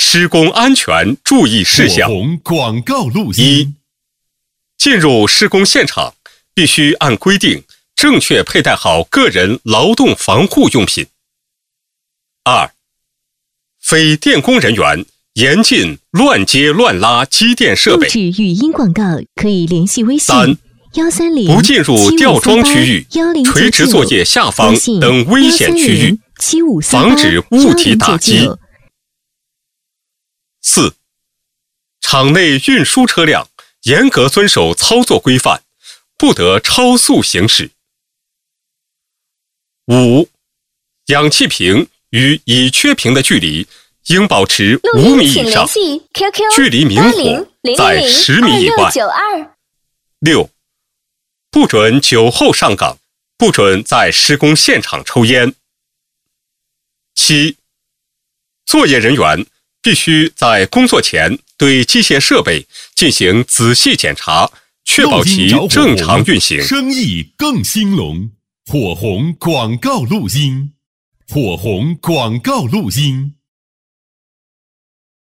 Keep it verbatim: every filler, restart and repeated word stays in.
施工安全注意事项。 火红广告录音。 一、进入施工现场必须按规定正确佩戴好个人劳动防护用品。二、非电工人员严禁乱接乱拉机电设备。 录制语音广告可以联系微信三、 幺三零不进入吊装区域、垂直作业下方等危险区域，防止物体打击。四、场内运输车辆严格遵守操作规范，不得超速行驶。五、氧气瓶与已缺瓶的距离应保持五米以上，距离明火在十米以外。六、不准酒后上岗，不准在施工现场抽烟。七、作业人员必须在工作前对机械设备进行仔细检查，确保其正常运行。 生意更兴隆。火红广告录音，火红广告录音。